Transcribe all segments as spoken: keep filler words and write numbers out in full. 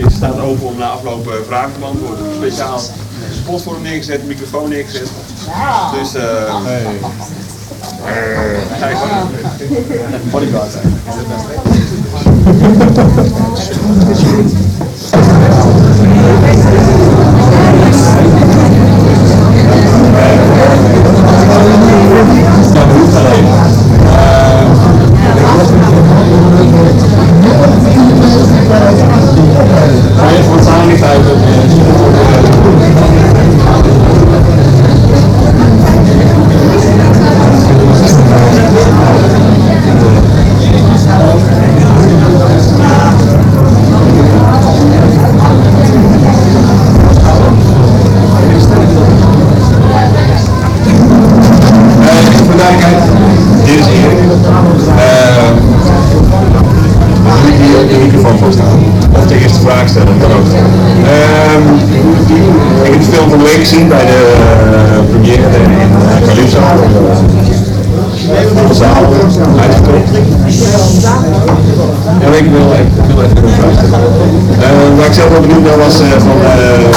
die staat open om na afloop uh, vragen te beantwoorden. Speciaal spot voor hem neergezet, microfoon neergezet. Dus eh. Uh, hey. Kijk maar. Bodyguard. Even wat zalig uit. Dit is Erik. Hier de microfoon vaststaan. Of de eerste vraag stellen, dat kan ook. Um, ik heb de film van de week gezien bij de uh, première in uh, Calypso. Volle zaal, uitgekocht. Ja, ik wil even, ik wil even een vraag stellen. Uh, waar ik zelf wel benieuwd naar was uh, van... Uh,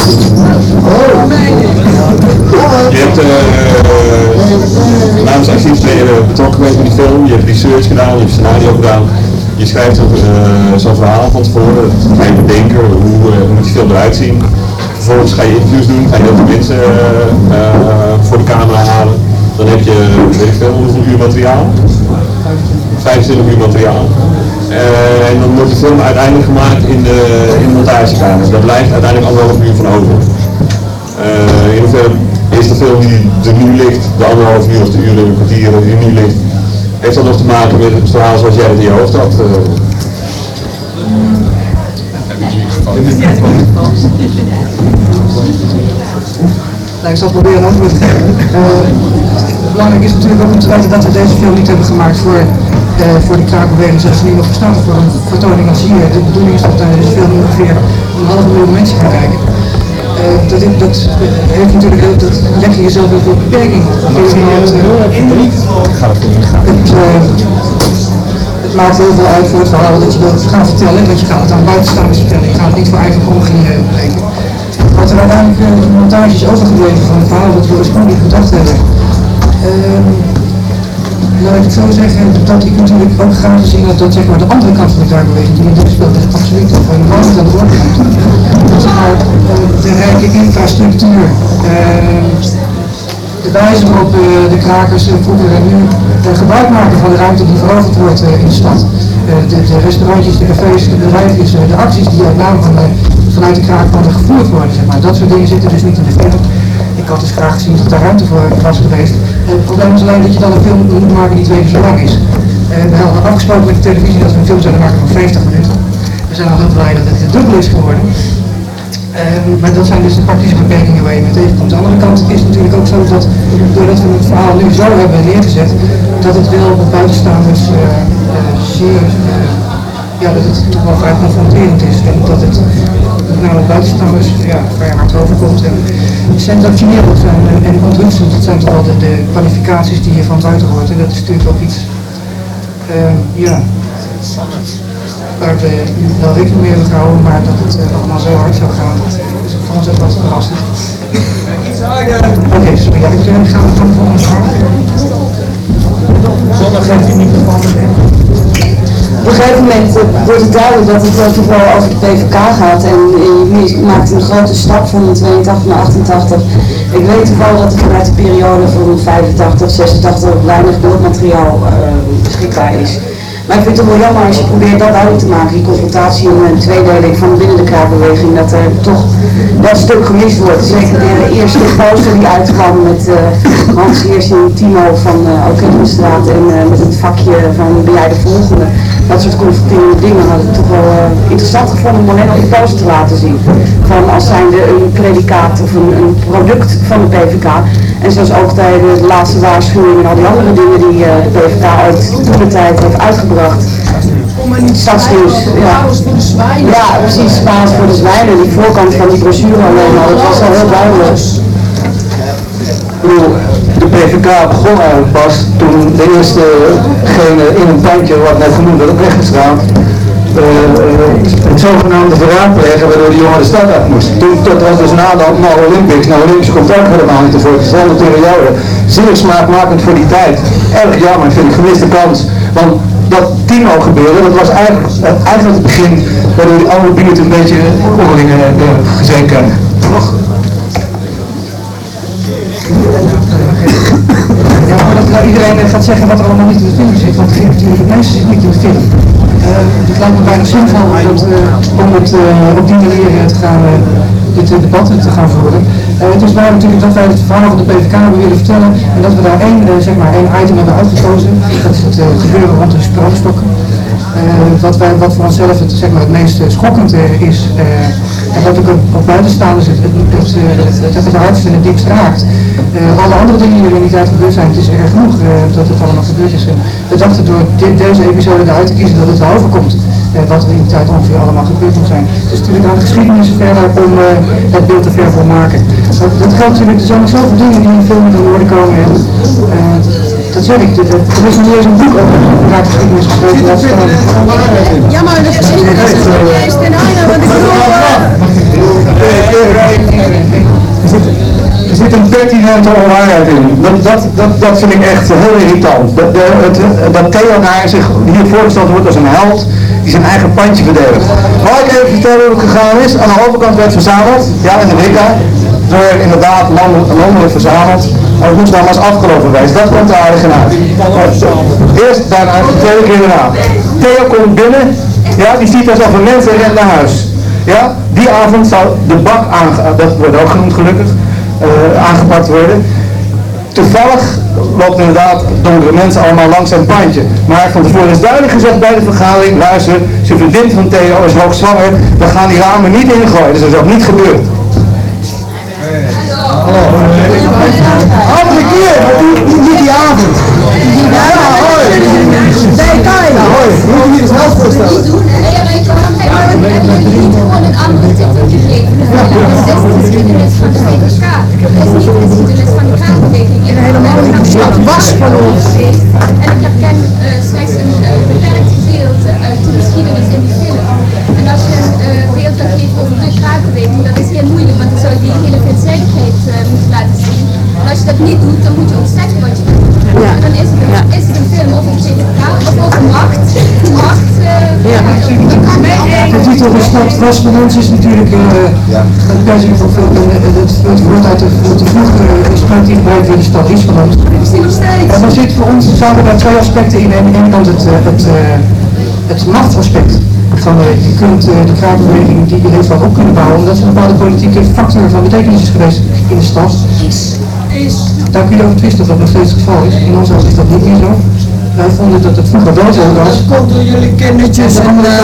je hebt uh, namens Archief ben je betrokken geweest met die film, je hebt research gedaan, je hebt scenario gedaan. Je schrijft uh, zo'n verhaal van tevoren, dat ga je bedenken, hoe, uh, hoe moet die film eruit zien. Vervolgens ga je interviews doen, ga je heel veel mensen uh, uh, voor de camera halen. Dan heb je, weet ik veel, hoeveel uur materiaal? vijfentwintig uur materiaal. Uh, en dan wordt de film uiteindelijk gemaakt in de, in de montagekamer. Daar blijft uiteindelijk anderhalf uur van over. Uh, in hoeverre is de film die er nu ligt, de anderhalf uur of de uur en een kwartier die er nu ligt, heeft dat nog te maken met het verhaal zoals jij het in je hoofd had? Uh... Nou, ik zal proberen een antwoord te geven. Uh, belangrijk is natuurlijk ook om te weten dat we deze film niet hebben gemaakt voor, uh, voor de kraakbeweging zoals ze nu nog verstaan, voor een vertoning als hier. De bedoeling is dat uh, deze film ongeveer een half miljoen mensen gaan kijken. Uh, dat, dat heeft natuurlijk ook, dat leg je jezelf heel veel beperking op. Het, uh, het maakt heel veel uit voor het verhaal dat je wilt gaan vertellen, dat je gaat het aan buitenstaanders vertellen. Je gaat het niet voor eigen omgeving brengen. Wat er uiteindelijk uh, de montage is overgebleven van het verhaal wat we oorspronkelijk gedacht hebben. Uh, laat ik het zo zeggen, dat ik natuurlijk ook graag gezien had dat zeg maar, de andere kant van de kraakbeweging die in dit speelt is absoluut helemaal niet aan de orde komt. Zeg maar, uh, de rijke infrastructuur, uh, de wijze waarop uh, de krakers uh, vroeger en nu uh, gebruik maken van de ruimte die veroverd wordt uh, in de stad. Uh, de, de restaurantjes, de cafés, de bedrijfjes, uh, de acties die uit naam van de vanuit de kraakpanden gevoerd worden, zeg maar. Dat soort dingen zitten dus niet in de film. Ik had dus graag gezien dat daar ruimte voor was geweest. En het probleem is alleen dat je dan een film moet maken die twee keer zo lang is. Uh, we hadden afgesproken met de televisie dat we een film zouden maken van vijftig minuten. We zijn al heel blij dat het de dubbel is geworden. Uh, maar dat zijn dus de praktische beperkingen waar je mee tegenkomt. Aan de andere kant is het natuurlijk ook zo dat, doordat we het verhaal nu zo hebben neergezet, dat het wel op buitenstaanders uh, uh, zeer, uh, ja, dat het toch wel vrij confronterend is. En dat het namelijk buitenstaanders ja, vrij hard overkomt en sensationeel zijn en, en ontrustend. Dat zijn toch wel de, de kwalificaties die je van buiten hoort. En dat is natuurlijk ook iets, uh, ja, waar we wel rekening mee hebben gehouden, maar dat het uh, allemaal zo hard zou gaan. Dus voor ons ook wat verrassend. Oké, okay, sorry, ja, ik uh, ga van de volgende vraag. Zonder geeft die microfoon meteen. Op een gegeven moment uh, wordt het duidelijk dat het uh, toch wel over de P V K gaat en uh, je maakt een grote stap van tweeëntachtig naar achtentachtig. Ik weet toevallig dat er vanuit de periode van vijfentachtig, zesentachtig weinig beeldmateriaal uh, beschikbaar is. Maar ik vind het toch wel jammer als je probeert dat duidelijk te maken, die confrontatie en een tweedeling van binnen de kraakbeweging, dat er toch dat stuk gemist wordt. Zeker de eerste poster die uitkwam met uh, Hans Heers en Timo van uh, Oké-straat en uh, met het vakje van ben jij de volgende. Dat soort confronterende dingen had ik toch wel uh, interessant gevonden om alleen al die poster te laten zien. Van als zijnde een predicaat of een, een product van de P V K. En zoals ook tijdens de laatste waarschuwing en al die andere dingen die uh, de P V K uit toen de tijd heeft uitgebracht. Stadsnieuws, ja. Ja, precies, Spaans voor de zwijnen. Die voorkant van die brochure alleen al, dat was al heel duidelijk. De P V K begon eigenlijk pas toen de eerste gene in een bandje, wat net genoemd werd, op weg gestaan. uh, het zogenaamde verraad plegen waardoor die jongen de stad uit moest. Toen, dat was dus na de na Olympics. Nou, Olympisch komt ook helemaal niet ervoor. Het is wel een periode. Zeer smaakmakend voor die tijd. Erg jammer, vind ik, gemiste kans. Want dat Timo gebeuren, dat was eigenlijk, uh, eigenlijk het begin waardoor die andere buurt een beetje onderling uh, gezeken. Nog? Ja, maar dat nou iedereen gaat zeggen wat er allemaal niet in de film zit, want het meeste zit niet in de film. Uh, het lijkt me bijna zinvol om het, uh, om het uh, op die manier uh, te gaan, uh, dit uh, debat te gaan voeren. Uh, het is waar natuurlijk dat wij het verhaal van de P V K hebben willen vertellen en dat we daar één, uh, zeg maar, één item hebben uitgekozen. Dat is het uh, gebeuren rond de sprookstokken. Uh, wat, wij, wat voor onszelf het, zeg maar, het meest uh, schokkend uh, is uh, en wat ook op buitenstaanders het, het, het, het, het, het, het hardst en het diepst raakt. Uh, alle andere dingen die er in die tijd gebeurd zijn, het is erg genoeg uh, dat het allemaal gebeurd is. En we dachten door dit, deze episode eruit te kiezen dat het wel overkomt. Uh, wat er in die tijd ongeveer allemaal gebeurd moet zijn. Het is natuurlijk aan de geschiedenis verder om uh, het beeld te ver voor maken. Uh, dat geldt natuurlijk, er zijn zoveel dingen die in de film moeten worden komen. En, uh, dat zeg ik, er is nog niet eens een boek over de geschiedenis geschreven. Dat ja, maar de geschiedenis is nog niet eens ten einde, want ik bedoel... Er zit een pertinente onwaarheid in. Dat, dat, dat, dat vind ik echt heel irritant. Dat, de, het, dat Theo naar zich hier voorgesteld wordt als een held die zijn eigen pandje verdedigt. Mag ik even vertellen hoe het gegaan is? Aan de overkant werd verzameld, ja, in de Wicca. Er werd inderdaad landelijk, landelijk verzameld. Maar het moest namens afgelopen wezen. Dat komt de eigenaar uit. Eerst daarna, de tweede keer daarna. Theo komt binnen, ja, die ziet alsof een mensen rennen naar huis. Ja, die avond zou de bak aangepakt, dat wordt ook genoemd gelukkig, uh, aangepakt worden. Toevallig loopt inderdaad donkere mensen allemaal langs zijn pandje. Maar van tevoren is duidelijk gezegd bij de vergadering, luister, zijn vriendin van Theo is hoogzwanger, we gaan die ramen niet ingooien, dus dat is ook niet gebeurd. Hallo. Andere keer, maar niet die avond. Ja, hoi. Nee, kan je. Hoi, moet je hier eens helft voorstellen. We hebben niet gewoon een andere titel gegeven. Dat is de geschiedenis van de P V K. Dat is niet de geschiedenis van de Kraambeweging. En helemaal niet dat was van ons. En ik herken uh, slechts een uh, beperkt gedeelte uit de geschiedenis in die film. En als je een uh, beeld dat geeft over de Kraambeweging, dat is heel moeilijk, want dan zou je die hele veelzijdigheid uh, moeten laten zien. En als je dat niet doet, dan moet je ook zeggen wat je doet. Ja. En dan is het, een, is het een film over P V K of over macht. Macht. Uh, ja. De titel de stad was van ons is natuurlijk uh, ja. het bezig van veel, het, het woord uit de, de vroege spreekt die gebruikt weer de stad is van ons. En dan zit voor ons zaten daar twee aspecten in. Aan de ene kant het, het, het machtsaspect. Van, uh, je kunt uh, de Kraambeweging die heeft wat op kunnen bouwen, omdat ze een bepaalde politieke factor van betekenis is geweest in de stad. Daar kun je over twisten of dat nog steeds het geval is. In ons hoofd is dat niet meer zo. Wij vonden dat het vroeger wel zo was. Dat komt door jullie kindertjes en... Uh...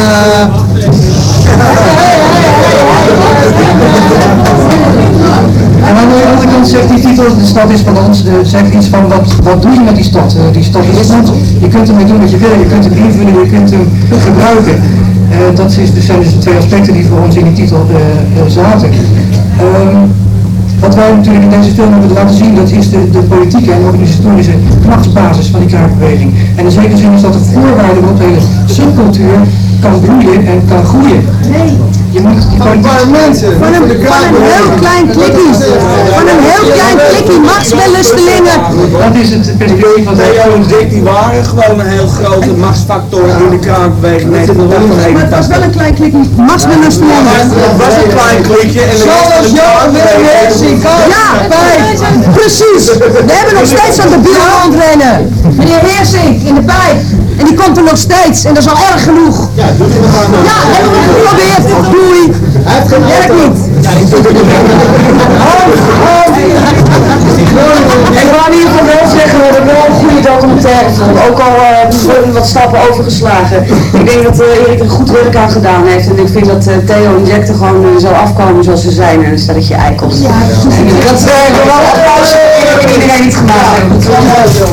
En aan de andere kant zegt die titel, de stad is van ons, uh, zegt iets van wat, wat doe je met die stad? Uh, die stad is goed, je kunt ermee doen wat je wil, je kunt hem invullen, je kunt hem gebruiken. Uh, dat is, dus zijn dus de twee aspecten die voor ons in die titel uh, uh, zaten. Um, Wat wij natuurlijk in deze film hebben laten zien, dat is de, de politieke en organisatorische machtsbasis van die Kraambeweging. En in zekere zin is dat een voorwaarde waarop de hele subcultuur kan bloeien en kan groeien. Nee. Je moet die Van een paar mensen. Van een, van een heel klein klikkie. Van een heel klein klikkie machtswellustelingen. Dat is het perspectief wat wij Theo en Dick die waren gewoon een heel grote machtsfactor in de Kraambeweging. Nee, maar het was wel een klein klikkie machtswellustelingen. Het was een klein klikje en de rest van de Kraambeweging. Ja, precies. We hebben nog steeds aan de bier rondrennen. Meneer Heersink in de pijp. En die komt er nog steeds. En dat is al erg genoeg. Ja, hebben we het geprobeerd. Doei. Werkt niet. Ik wou in ieder geval wel zeggen dat ik wel een goede documentaire vond. Ook al uh, worden wat stappen overgeslagen. Ik denk dat uh, Erik er goed werk aan gedaan heeft. En ik vind dat uh, Theo en Jack er gewoon uh, zo afkomen zoals ze zijn. En dat je eikels. Ja, dat is uh, wel een applaus voor iedereen die het gemaakt heeft. Dat is wel mooi zo.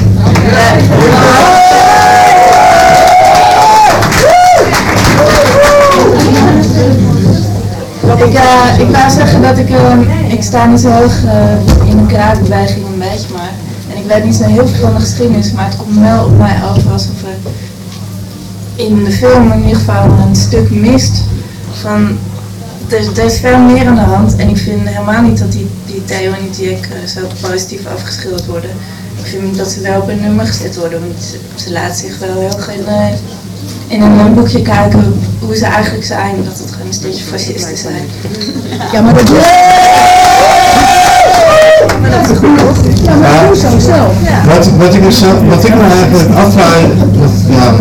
Ik, uh, ik wou zeggen dat ik, uh, ik sta niet zo hoog uh, in de Kraambeweging een beetje, maar, en ik weet niet zo heel veel van de geschiedenis, maar het komt wel op mij over alsof er in de film in ieder geval een stuk mist van, er, er is veel meer aan de hand en ik vind helemaal niet dat die, die Theo en die Jack uh, zo positief afgeschilderd worden. Ik vind dat ze wel op een nummer gezet worden, want ze, ze laten zich wel heel erg in, uh, in een boekje kijken hoe ze eigenlijk zijn, dat het gewoon een stukje fascisten zijn. Ja, maar dat... Maar dat is goed, toch? Ja, maar dat is zo zelf. Ja. Wat, wat, ik dus, wat ik me eigenlijk afvraag, ja,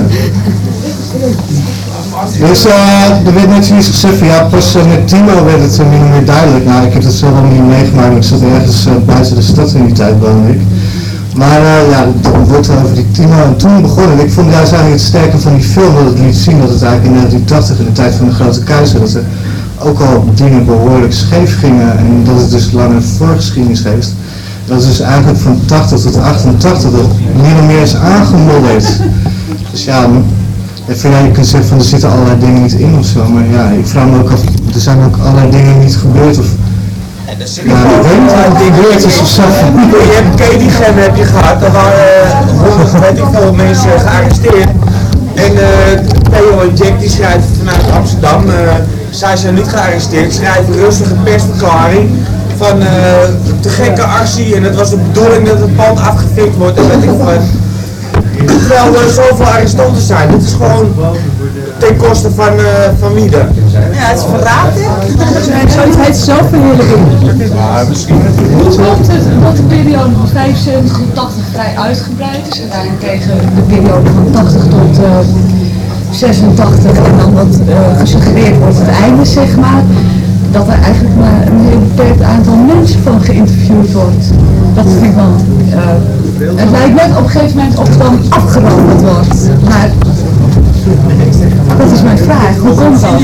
dus uh, er werd net zoiets gezegd van ja, pas uh, met Timo werd het uh, min of meer duidelijk. Nou, ik heb dat zelf nog niet meegemaakt, ik zat ergens uh, buiten de stad in die tijd woonde ik. Maar uh, ja, het wordt over die Timo en toen begonnen. Ik vond juist eigenlijk het sterke van die film dat het liet zien dat het eigenlijk in negentien tachtig, in de tijd van de Grote Keizer, dat er ook al dingen behoorlijk scheef gingen en dat het dus langer voorgeschiedenis heeft. Dat is dus eigenlijk van tachtig tot achtentachtig dat meer en meer is aangemodderd. Dus ja, even, ja, je kunt zeggen van er zitten allerlei dingen niet in of zo, maar ja, ik vraag me ook af, er zijn ook allerlei dingen niet gebeurd of... Ja, ik weet niet wat er gebeurd is of zo. Je hebt Kedigem heb je gehad, daar waren honderd, uh, weet ik veel mensen gearresteerd. En uh, Theo en Jack die schrijven vanuit Amsterdam, uh, zij zijn niet gearresteerd, schrijven rustig een persverklaring van uh, te gekke actie en het was de bedoeling dat het pand afgefikt wordt en weet ik wat. Terwijl er zoveel arrestanten zijn, dit is gewoon ten koste van, uh, van wie dan? Ja, het is verraad, hè? Zoiets heet zelfverheerlijking. Ja, misschien. Hoe komt het dat de periode van vijfenzeventig tot tachtig vrij uitgebreid is en daarentegen de periode van tachtig tot uh, zesentachtig en dan wat uh, gesuggereerd wordt het einde, zeg maar, dat er eigenlijk maar een heel beperkt aantal mensen van geïnterviewd wordt. Dat vind ik wel. Uh, het lijkt net op een gegeven moment of het dan afgerond wordt. Maar dat is mijn vraag. Hoe komt dat?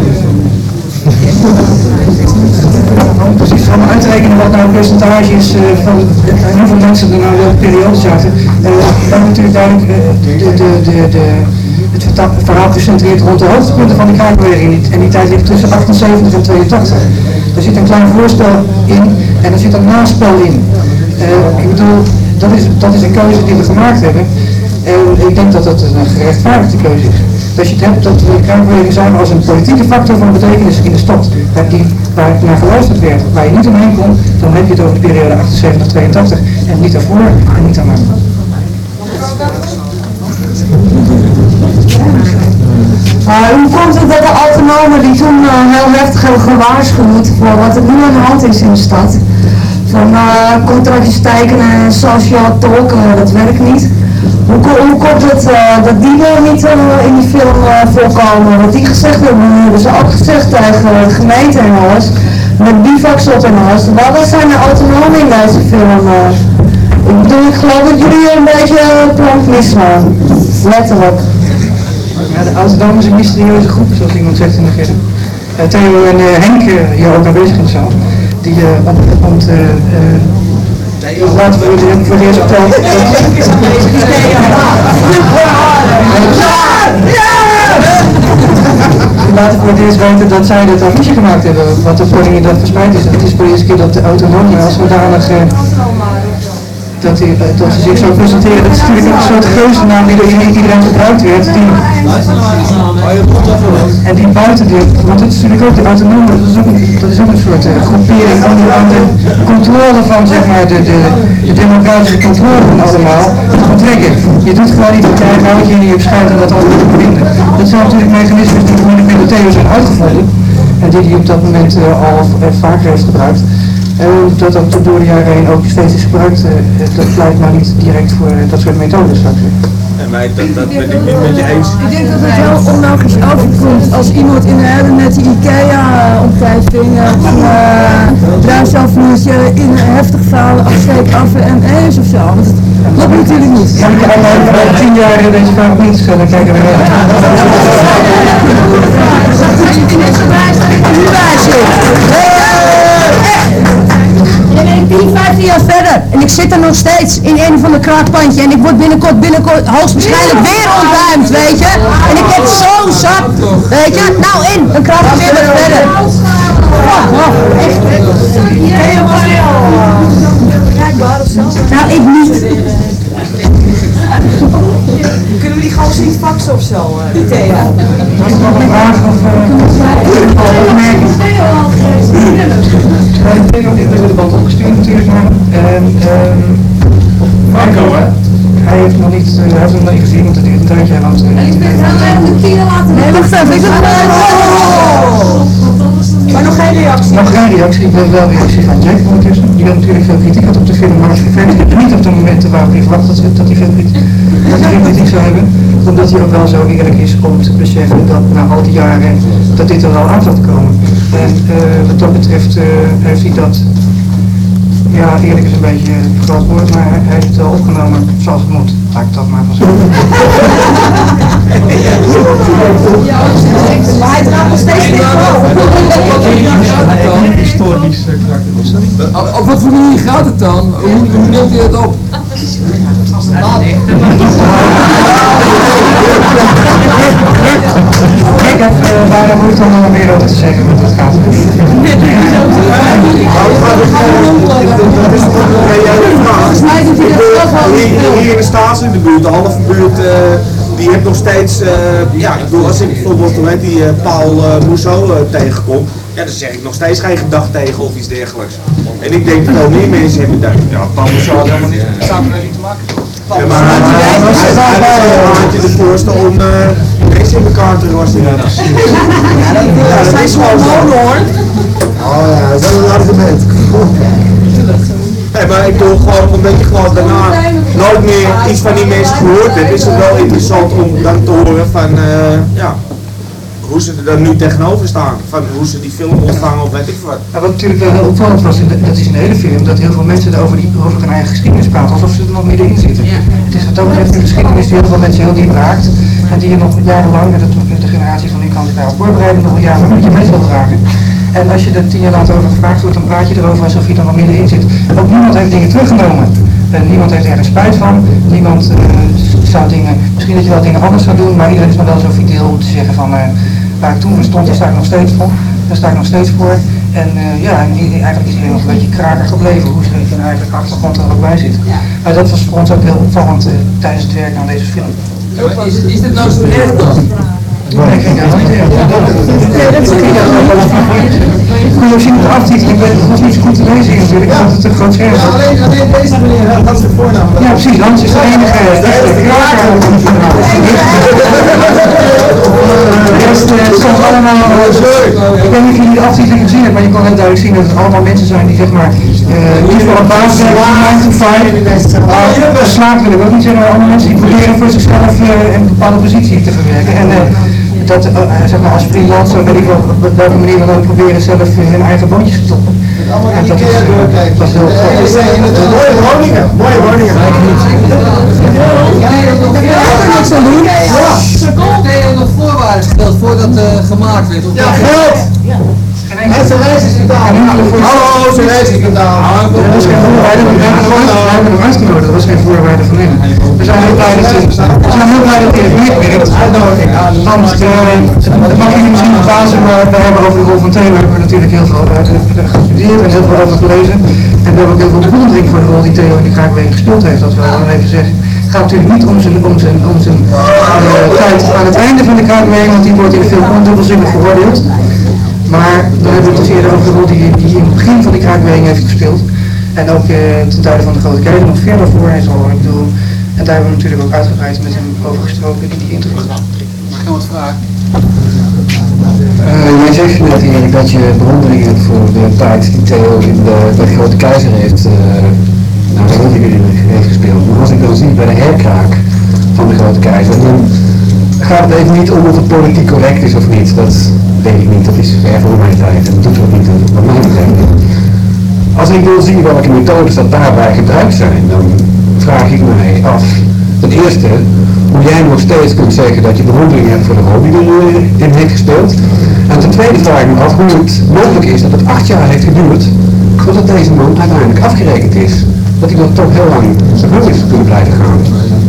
Om precies gaan uit te rekenen wat nou een percentage is uh, van uh, hoeveel mensen er nou in welke periode zaten. Uh, dan natuurlijk duidelijk uh, de, de, de, de, het verhaal gecentreerd rond de hoogtepunten van de kraakbeweging. En die tijd ligt tussen achtenzeventig en tweeëntachtig. Er zit een klein voorspel in en er zit een naspel in. Uh, ik bedoel, dat is, dat is een keuze die we gemaakt hebben. En ik denk dat dat een gerechtvaardigde keuze is. Als je het hebt dat de kraakbeweging zagen als een politieke factor van betekenis in de stad, die, waar naar geluisterd werd, waar je niet omheen kon, dan heb je het over de periode achtenzeventig tot tweeëntachtig en niet daarvoor en niet daarna. Uh, hoe komt het dat de autonomen die toen uh, heel heftig hebben gewaarschuwd voor wat er nu aan de hand is in de stad, van uh, contractjes tekenen en sociaal tolken, uh, dat werkt niet. Hoe, hoe komt het uh, dat die er niet uh, in die film uh, voorkomen? Wat die gezegd hebben, hebben ze ook gezegd tegen de gemeente en alles, met bivaks op en alles. Wat zijn de autonomen in deze film? Uh, ik bedoel, ik geloof dat jullie een beetje plank misslaan. Letterlijk. Ja, de autonomen is een mysterieuze groep, zoals iemand zegt in de film. Uh, Theo en uh, Henk, uh, hier ook aanwezig in de zaal, die uh, want uh, uh, laten we het voor het eerst vertellen. Laten we voor het eerst weten dat zij het affiche gemaakt hebben, wat op Koninginnedag verspreid is. Het is voor de eerste keer dat de autonomie als zodanig uh, dat, die, uh, dat ze zich zo presenteren. Dat is natuurlijk een soort geuzennaam die door iedereen gebruikt werd. Die, en die buiten de, want het is natuurlijk ook de autonomen, dat is ook een, dat is ook een soort uh, groepering om aan de controle van, zeg maar, de, de, de democratische controle van allemaal te betrekken. Je doet gewoon niet wat jij houdt je in je beschrijft en dat altijd te verbinden. Dat zijn natuurlijk mechanismen die gewoon met de Theo zijn uitgevonden en die hij op dat moment uh, al uh, vaker heeft gebruikt. En dat dat door de jaren heen ook steeds is gebruikt, uh, dat pleit maar niet direct voor uh, dat soort methodes, zou ik zeggen. En mij, dat, dat ben ik niet met je eens. Ik denk dat het heel onlogisch overkomt als iemand in een hele nette IKEA-omgeving van uh, bruinzaalvloertje in een heftig vuil afsteek af en eens of zo. Want dat klopt natuurlijk niet. Zal ik al uh, tien jaar in deze vraag niet schellen, kijken we naar. Ik ben vijftien jaar verder en ik zit er nog steeds in een van de kraakpandje en ik word binnenkort, binnenkort hoogstwaarschijnlijk weer ontruimd, weet je. En ik heb zo'n zak, weet je. Nou in, dan krijg ik weer wat verder. Oh, oh, echt. Nou, ik niet. Kunnen we die gewoon zien? niet faxen of zo, uh, Theo? Dat is nog een vraag of opmerking. Theo heeft de band opgestuurd natuurlijk naar hem. En Marco, hè? Hij heeft nog niet, uh, hij heeft hem nog niet gezien, want het duurt een tijdje en dan... En ik ben wel de tien laten. Nee, wacht even, ik heb maar nog geen reactie. Nog geen reactie, ik wil wel reactie van Jack ondertussen. Die had natuurlijk veel kritiek had op de film, maar het vervelend is niet op de momenten waarop hij verwacht dat, dat hij veel kritiek, dat hij kritiek zou hebben. Omdat hij ook wel zo eerlijk is om te beseffen dat na al die jaren dat dit er wel aan zat te komen. En uh, wat dat betreft uh, heeft hij dat, ja eerlijk is een beetje een groot woord, maar hij heeft het wel opgenomen zoals het moet. Laat ik dat maar van zeggen. Maar hij draagt nog steeds niet historisch karakter. Op wat voor manier gaat het dan? Hoe, hoe neemt hij het op? Ik heb uh, daar moet ik dan nog meer over te zeggen, want dat gaat niet. Hier in de Staats in de buurt, de halve buurt, uh, die heeft nog steeds, uh, ja, ik bedoel, als ik bijvoorbeeld hoe heet die uh, Paul uh, Mousseau uh, tegenkom, ja, dan zeg ik nog steeds geen gedachte tegen of iets dergelijks. En ik denk dat veel meer mensen hebben daar, ja, Paul Mousseau had helemaal niet met samenleving te maken. Ja, maar hij was een de voorste om mensen in elkaar te rossen. Ja, dat is gewoon hoor. Oh ja, dat is wel een argument. Nee, maar ik bedoel gewoon omdat je gewoon daarna nooit meer iets van die mensen gehoord hebt, is het wel interessant om dan te horen van, uh, ja, hoe ze er dan nu tegenover staan. Van hoe ze die film ontvangen of weet ik wat. Ja, wat natuurlijk wel heel opvallend was, dat is in de hele film, dat heel veel mensen over, die, over hun eigen geschiedenis praten, alsof ze er nog middenin zitten. Ja. Het is wat ook betreft een geschiedenis die heel veel mensen heel diep raakt. En die je nog jarenlang, met de, de generatie van nu kan zich daarop voorbereiden, nog een jaar met je mee wil dragen. En als je er tien jaar later over gevraagd wordt, dan praat je erover alsof je er nog middenin zit. Ook niemand heeft dingen teruggenomen. En niemand heeft ergens spijt van. Niemand uh, zou dingen, misschien dat je wel dingen anders zou doen, maar iedereen is nog wel zo fideel om te zeggen van, uh, waar ik toen voor stond, daar sta ik nog steeds voor. Daar sta ik nog steeds voor. En uh, ja, en eigenlijk is iedereen nog een beetje kraker gebleven, hoe ze er eigenlijk achtergrond er ook bij zit. Maar dat was voor ons ook heel opvallend uh, tijdens het werk aan deze film. Is, is dit nou zo erg dan? Nee, ik ging daar niet in. Kun je zien de aftiteling, ik weet het was niet zo goed te lezen hier natuurlijk, ik had het een groot scherm. Alleen, alleen deze meneer, dat is de voornaam. Ja precies, Hans is de enige echte kraker. De rest stond allemaal, ik weet niet of jullie de aftiteling gezien hebben, maar je kon heel duidelijk zien dat het allemaal mensen zijn die zeg maar niet voor een baas werken, nine to five. Geslaagd wil ik ook niet zeggen, maar allemaal mensen die proberen voor zichzelf een bepaalde positie te verwerken. En, dat uh, zeg maar als freelancer, weet ik wel, op welke manier we dan proberen zelf hun eigen boontjes te stoppen. En dat is, uh, dat is heel goed. Mooie woningen, mooie woningen. Niks aan doen. Heb je nog voorwaarden gesteld voordat uh, gemaakt werd? Of ja, geld! En zijn reis is betaald. Hallo, zijn reis is betaald. Dat was geen voorwaarde, we hebben hem uitgenodigd, dat was geen voorwaarde van hem. We zijn heel blij dat hij, we zijn heel blij dat hij heeft meegewerkt. Hans, dat mag je misschien verbazen, maar we hebben over de rol van Theo hebben we natuurlijk heel veel gestudeerd en heel veel over gelezen. En we hebben ook heel veel bewondering voor de rol die Theo in de Kraakbeen gespeeld heeft, dat wil ik wel even zeggen. Het gaat natuurlijk niet om zijn, om zijn, om zijn uh, tijd aan het einde van de Kraakbeen, want die wordt in de film ondubbelzinnig veroordeeld. Maar dan hebben we het dus eerder over de rol die, die in het begin van de Kraakbeen heeft gespeeld. En ook uh, ten tijde van de Grote Keizer, nog verder voor hij zal, ik bedoel. En daar hebben we natuurlijk ook uitgebreid met hem over gesproken in die interview. Mag ik nog wat vragen? Uh, jij zegt net Erik dat je bewondering hebt voor de tijd die Theo in de, de Grote Keizer heeft, uh, nou, de rol die hij heeft gespeeld. Maar als ik dan zie bij de herkraak van de Grote Keizer, dan gaat het even niet om of het politiek correct is of niet. Dat denk ik niet, dat is ver voor mijn tijd en dat doet ook niet wat mij betreft. Als ik wil zien welke methodes dat daarbij gebruikt zijn, dan vraag ik mij af, ten eerste, hoe jij nog steeds kunt zeggen dat je bewondering hebt voor de rol die erin heeft gespeeld. En ten tweede vraag ik me af hoe het mogelijk is dat het acht jaar heeft geduurd voordat deze man uiteindelijk afgerekend is. Dat hij dan toch heel lang zijn gang is kunnen blijven gaan.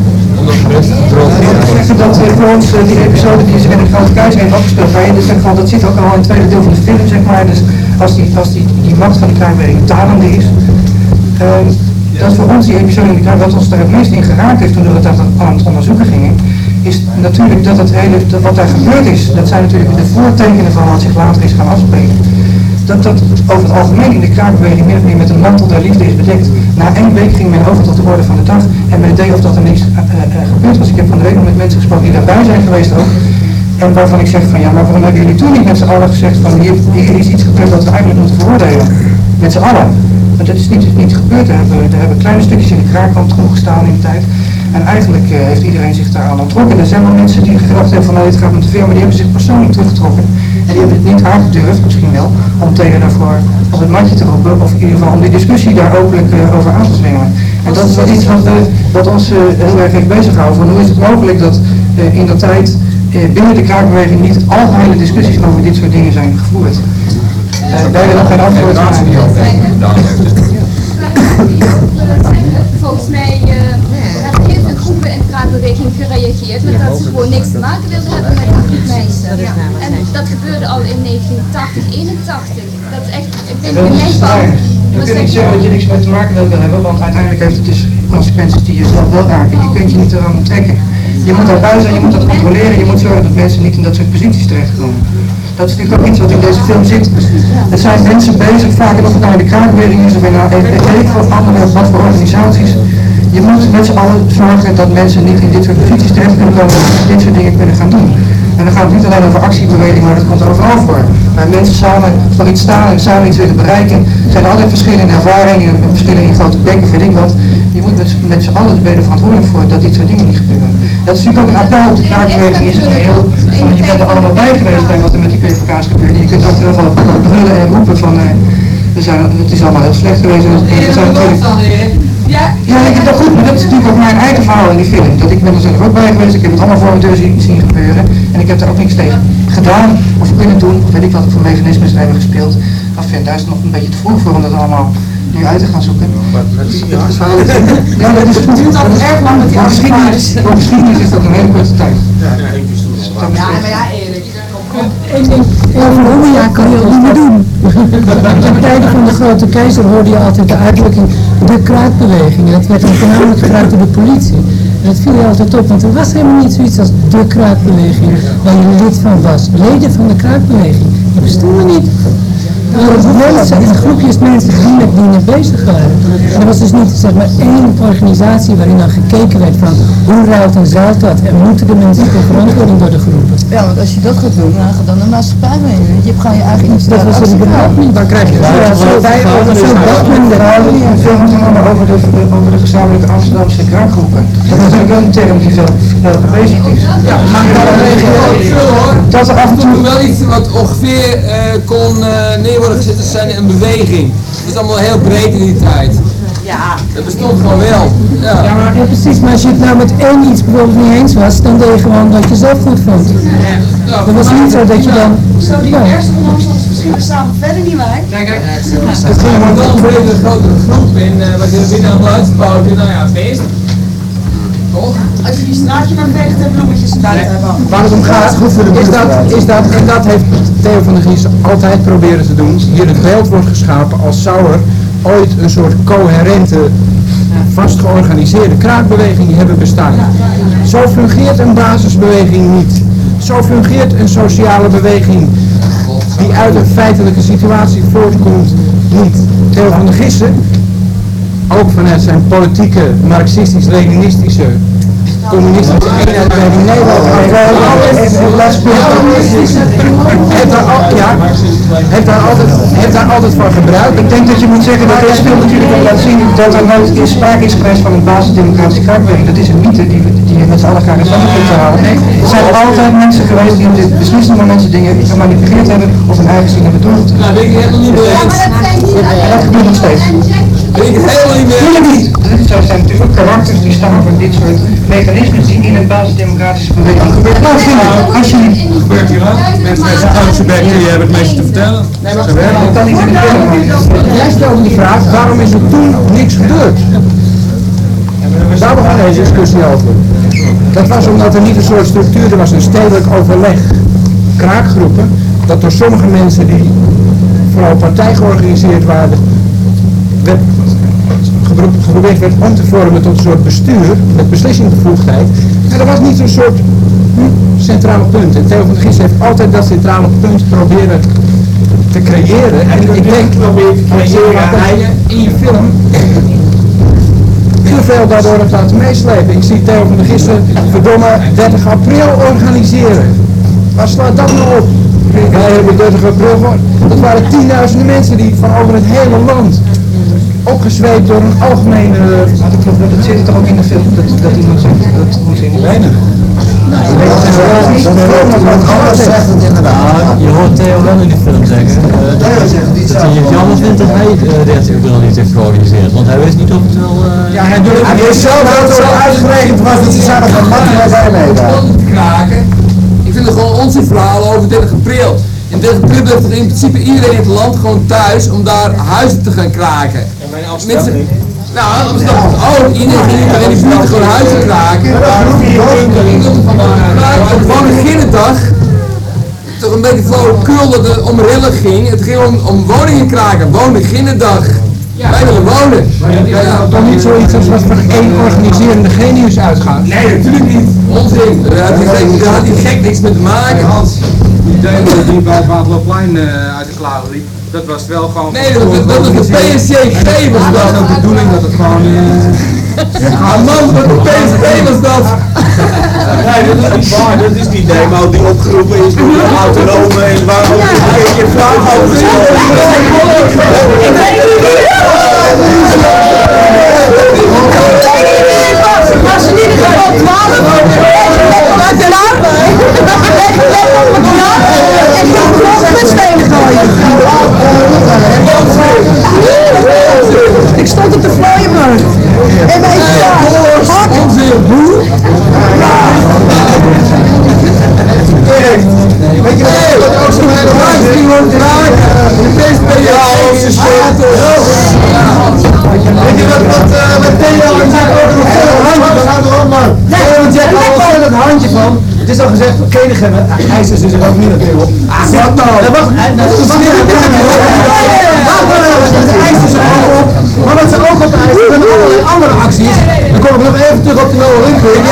Ik vind dat voor ons die episode die ze in de Grote Keizer heeft afgespeeld bij, dus zeg van, dat zit ook al in het tweede deel van de film, zeg maar. Dus als die, als die, die macht van die Kraakbeen talende is, uh, dat voor ons die episode in de Kraakbeen, wat ons daar het meest in geraakt heeft toen we het aan het onderzoeken gingen, is En natuurlijk dat het hele, dat wat daar gebeurd is, dat zijn natuurlijk de voortekenen van wat zich later is gaan afspelen. Dat dat over het algemeen in de kraakbeweging min of meer met een mantel der liefde is bedekt. Na één week ging men over tot de orde van de dag en men deed of dat er niks uh, uh, gebeurd was. Ik heb van de week nog met mensen gesproken die daarbij zijn geweest ook. En waarvan ik zeg van ja, maar waarom hebben jullie toen niet met z'n allen gezegd van hier, hier is iets gebeurd dat we eigenlijk moeten veroordelen. Met z'n allen. Want dat is niet, niet gebeurd. Er hebben, er hebben kleine stukjes in de kraakwand gestaan in de tijd. En eigenlijk uh, heeft iedereen zich daar aan ontrokken. Er zijn wel mensen die gedacht hebben van nou dit gaat me te veel, maar die hebben zich persoonlijk teruggetrokken. En die hebben het niet aangedurfd, misschien wel, om tegen daarvoor op het matje te roepen. Of in ieder geval om die discussie daar openlijk uh, over aan te zwingen. En dat is wel iets wat, uh, wat ons uh, heel erg heeft bezighouden. Van hoe is het mogelijk dat uh, in dat tijd uh, binnen de kraakbeweging niet algemene discussies over dit soort dingen zijn gevoerd. Uh, daar hebben we nog geen antwoord aan. Volgens mij uh, hebben heel veel groepen in de kraakbeweging gereageerd met dat ze gewoon niks te maken wilden hebben met de groep mensen. Ja. En dat gebeurde al in negentien tachtig, eenentachtig. Dat is echt, ik denk een mijlpaal. Je kunt niet zeggen dat je niks mee te maken wil hebben, want uiteindelijk heeft het dus consequenties die je zelf wel raken. Je kunt je niet eraan onttrekken. Je moet daarbij zijn, je moet dat controleren, je moet zorgen dat mensen niet in dat soort posities terechtkomen. Dat is natuurlijk ook iets wat in deze film zit. Er zijn mensen bezig, vaak of het nou in de kraakbeweging is of in een E P T of andere wat voor organisaties. Je moet met z'n allen zorgen dat mensen niet in dit soort posities terecht kunnen komen, dat ze dit soort dingen kunnen gaan doen. En dan gaat het niet alleen over actiebeweging, maar dat komt overal voor. Maar mensen samen voor iets staan en samen iets willen bereiken. Er zijn altijd verschillen in ervaringen, verschillen in grote bek, weet ik wat. Je moet met, met z'n allen ben je er verantwoordelijk voor dat dit soort dingen niet gebeuren. Dat is natuurlijk ook een appel op de kraakbeweging is het heel, want je bent er allemaal bij geweest bij wat er met die P V K's gebeurde. Je kunt achteraf wel brullen en roepen van, uh, we zijn, het is allemaal heel slecht geweest. En we zijn natuurlijk... Ja, ja, ik heb dat goed, maar dat is natuurlijk ook mijn eigen verhaal in die film. Dat ik ben er zelf ook bij geweest, ik heb het allemaal voor mijn deur zien, zien gebeuren. En ik heb daar ook niks tegen gedaan of kunnen doen, of weet ik wat voor mechanismes er hebben gespeeld. Enfin, daar is het nog een beetje te vroeg voor om dat allemaal nu uit te gaan zoeken. Ja, dat is goed. Het duurt altijd erg lang met die geschiedenis. Voor geschiedenis is dat een hele korte tijd. Ja, maar ja, Erik. Over honderd jaar kan je het niet meer doen. Ten tijde van de grote keizer hoorde je altijd de uitdrukking de kraakbeweging. En dat werd dan voornamelijk gebruikt door de politie. En dat viel je altijd op, want er was helemaal niet zoiets als de kraakbeweging waar je lid van was. Leden van de kraakbeweging, die bestonden niet. Er waren mensen en groepjes mensen die met dingen bezig waren. En er was dus niet zeg maar één organisatie waarin dan gekeken werd van hoe ruilt en zeilt dat en moeten de mensen voor verantwoording worden geroepen. Ja, want als je dat gaat doen, dan gaat dan de maatschappij mee. Je hebt gewoon je eigen initiatief. Dat was er überhaupt niet. Dan krijg je ja, zo bij over zo'n dagmen de verhalen die veel gaan over de, over de gezamenlijke Amsterdamse kraakgroepen. Dat is natuurlijk wel een term die veel gebezigd is. Ja, maar dat er af en toe wel iets wat ongeveer uh, kon uh, neer worden gezet als zijn een beweging. Dat is allemaal heel breed in die tijd. Ja. Dat bestond gewoon wel. Ja. Ja, maar, ja, precies, maar als je het nou met één iets bijvoorbeeld niet eens was, dan deed je gewoon wat je zelf goed vond. Ja. Dat was niet zo dat je dan... Zo die eerste onlangs misschien bestaan verder niet waar. Nee, kijk, het ging maar wel een hele grotere groep in, uh, wat je binnen aan uitgebouwd in, nou ja, feest. Toch? Als je die straatje maar veegt en bloemetjes buiten hebben. Waar het om gaat, is dat, is dat, en dat heeft Theo van der Gies altijd proberen te doen, hier het beeld wordt geschapen als zou er ooit een soort coherente, vast georganiseerde kraakbeweging hebben bestaan. Zo fungeert een basisbeweging niet. Zo fungeert een sociale beweging die uit een feitelijke situatie voortkomt niet. Theo van der Gissen, ook vanuit zijn politieke, marxistisch-leninistische, communistische eenheidsbeweging Nederland, heeft daar, al, ja, heeft, daar altijd, heeft daar altijd voor gebruikt. Ik denk dat je moet zeggen dat deze film natuurlijk ook laat zien dat er nooit in sprake is geweest van een basisdemocratische kraakbeweging. Dat is een mythe die, die je met z'n allen graag in stand kunt halen. Er zijn altijd mensen geweest die op dit beslissende moment dingen gemanipuleerd hebben of hun eigen zin hebben doorgetrokken. Nou, weet ik helemaal niet meer eens. En dat gebeurt nog steeds. Weet ik helemaal niet meer eens. niet. Er zijn natuurlijk karakters die staan voor dit soort mechanismes die in een basisdemocratische beweging gebeuren. Nou, als je niet... Gebeurt hier ook? Mensen met z'n grootste bek die hebben het meeste te vertellen. Nee, maar dat kan niet in de film. Jij stelde die vraag, waarom is er toen niks gebeurd? Daar begon deze discussie over. Dat was omdat er niet een soort structuur, er was een stedelijk overleg. Kraakgroepen, dat door sommige mensen die vooral partij georganiseerd waren, werd geprobeerd werd om te vormen tot een soort bestuur met beslissingsbevoegdheid. En er was niet een soort centrale punt. En Theo van der Gis heeft altijd dat centrale punt proberen te creëren. En ik denk, creëren in je film heel veel daardoor het laten meeslepen. Ik zie Theo van der Gissen, verdomme, dertig april organiseren. Waar slaat dat nou op? Wij hebben dertig april voor. Dat waren tienduizenden mensen die van over het hele land, opgezweept door een algemene... Maar dat klopt, dat zit er toch ook in de film, dat, dat iemand zegt, dat moet in weinig. Anders zegt het inderdaad. Je hoort Theo wel in die film zeggen uh, dat, dat hij het jammer vindt dat hij uh, dertig april niet heeft georganiseerd, want hij wist niet of het wel... Uh, ja, hij durft hij wist zelf dat het zo uitgerekend was dat ze zagen van Martin bij mee. kraken. Ik vind het gewoon onzin verhalen over dertig april. In dertig april blijft er in principe iedereen in het land gewoon thuis om daar huizen te gaan kraken. Mensen, nou, Amsterdam ook. Iedereen ging in die buurt gewoon huizen kraken. Op Woninginnedag, toch een beetje flauwekul dat het om rillen ging. Het ging om, om woningen kraken. Woninginnedag. Wij willen wonen. Maar je hebt toch niet zoiets als wat van één organiserende genius uitgaat? Nee, natuurlijk niet. Onzin. Daar had die gek, daar had die gek niks mee te maken. Hans, die demo die bij het Waterloopplein uh, uit de klauwen liep, dat was wel gewoon... Nee, dat, dat, dat was de P S C G was dat. Dat was de bedoeling dat het gewoon... Uh, ja, man, dat de P S C was dat. Nee, dat is niet waar. Dat is die demo die opgeroepen is door de autonomen en waar ook een beetje vragen over was in ieder geval twaalf uit de arbeid. En toen nog met stenen gooien. Ik stond op de Vlooienmarkt. En wij zagen hard. Weet je wat ook zo bij de huis ging worden dragen? De best bij je onze sleutel. Weet je wat, wat, uh, wat Theo en Jack ook nog veel handje van hadden, man? Theo en Jack hadden al veel het handje van. Het is al gezegd, Kenigem, IJs is dus er ook niet natuurlijk op. Ah, wat nou? Dat was, dat was niet op de IJs is er ook op. Maar dat ze ook op de IJs hebben allerlei andere acties. Dan kom ik nog even terug op de Noah Olympic.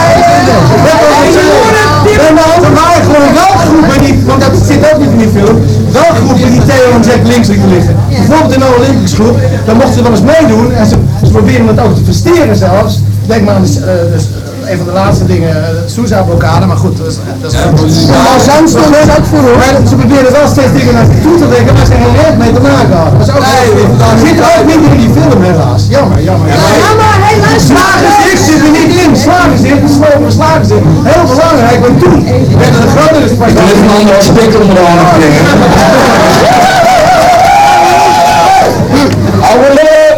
En dan waren gewoon wel groepen die, want dat zit ook niet in die film, wel groepen die Theo en Jack links lieten liggen. Bijvoorbeeld in de Olympics groep, dan mochten ze wel eens meedoen en ze, ze proberen het ook te presteren zelfs. Denk maar aan de, uh, dus, uh, een van de laatste dingen, uh, de Sousa-blokkade, maar goed, dat is... Dat is maar Zandstone is ook voor hoor. Ze proberen wel steeds dingen naar zich toe te denken waar ze geen recht mee te maken hadden. Dat is ook nee, dat zit ook niet in die film helaas. Jammer, jammer. jammer. Ja, maar helaas. Slagenzicht zit er niet in. Slagenzicht, de slopen slagenzicht. Heel belangrijk, want toen werd er een grotere spreek. Er is een ander aspect om de aan te brengen. Oude lip!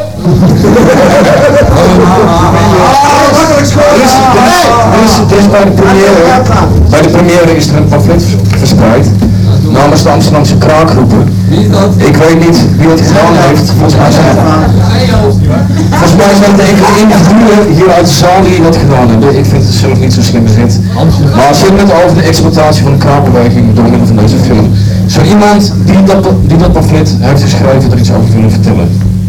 Er is bij de première, bij de première is er een pamflet verspreid namens de Amsterdamse kraakgroepen. Ik weet niet wie het gedaan heeft, volgens mij zijn het, volgens mij zijn het enkele individuen hier uit de zaal die dat gedaan hebben. Ik vind het zelf niet zo slim bezit. Maar als je het net over de exploitatie van de kraakbeweging door middel van deze film, zou iemand die dat, die dat pamflet heeft geschreven er iets over willen vertellen?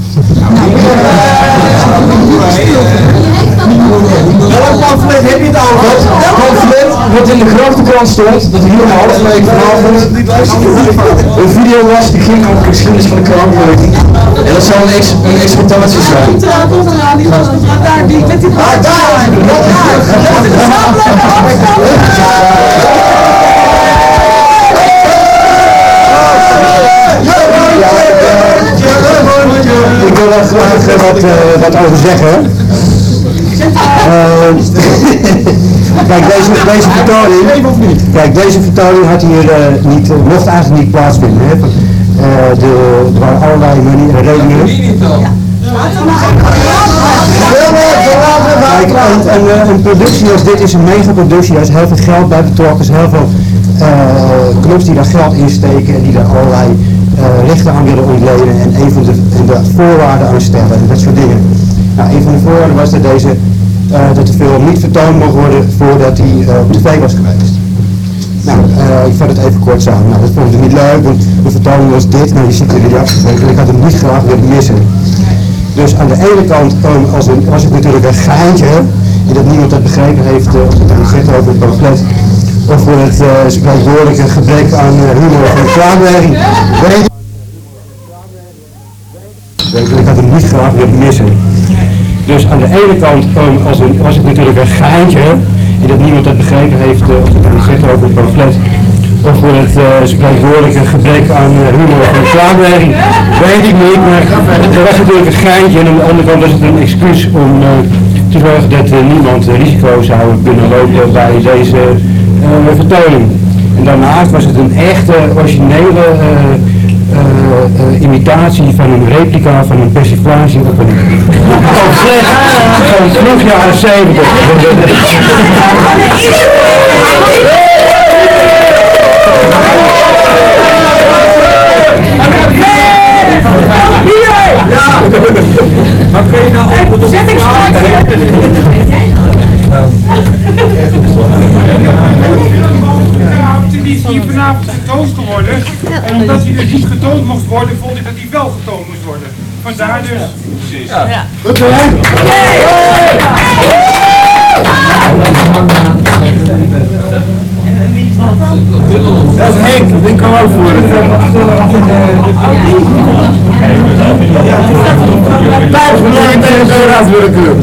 Welk pamflet heb je het over? Dat pamflet wat in de Graftenkrant stond, dat hier om half week vanavond een video was die ging over de geschiedenis van de kraakbeweging. En dat zou een, ex een exploitatie zijn. Daar, die met die paard. Ik wil daar graag wat, uh, wat over zeggen. Uh, kijk, deze, deze vertoning, kijk, deze vertoning had hier uh, niet, uh, mocht eigenlijk niet plaatsvinden. Hè. Uh, de, er waren allerlei redenen. Kijk, een, een, een productie als dit is een megaproductie, daar is heel veel geld bij betrokken, er zijn heel veel uh, clubs die daar geld in steken en die daar allerlei uh, rechten aan willen ontlenen en een van de, de voorwaarden aan stellen en dat soort dingen. Nou, een van de voorwaarden was dat, deze, uh, dat de film niet vertoond mocht worden voordat hij uh, op tv was geweest. Nou, uh, ik vat het even kort samen. Nou, dat vond ik niet leuk, want de vertoning was dit, nou je ziet de reacties en ik had hem niet graag willen missen. Dus aan de ene kant um, als een, was het natuurlijk een geintje, en dat niemand dat begrepen heeft, uh, als het dan gaat over het pamflet, of voor het uh, spreekwoordelijke gebrek aan uh, humor of reclamewerking. Weet ik had hem niet graag willen missen. Dus aan de ene kant um, als een, was het natuurlijk een geintje, en dat niemand het begrepen heeft, uh, als ik het gezegd over het pamflet, of voor het uh, spreekwoordelijke gebrek aan uh, humor of reclamewerking, weet ik niet, maar er was natuurlijk een geintje en aan de andere kant was het een excuus om uh, te zorgen dat uh, niemand uh, risico zou kunnen lopen bij deze uh, vertoning. En daarnaast was het een echte, originele uh, Uh, uh, imitatie van een replica van een persiflage op een pamflet van vroeg jaren zeventig. Maar kun je nou op Zet ik die hier vanavond getoond te worden. En omdat hij dus niet getoond mocht worden, vond ik dat hij wel getoond moest worden. Vandaar dus. Precies. Ja. Ja. Goed hè? Dat is Henk, die kan ook voeren. Vijf belangrijk tegen de raad willen kunnen.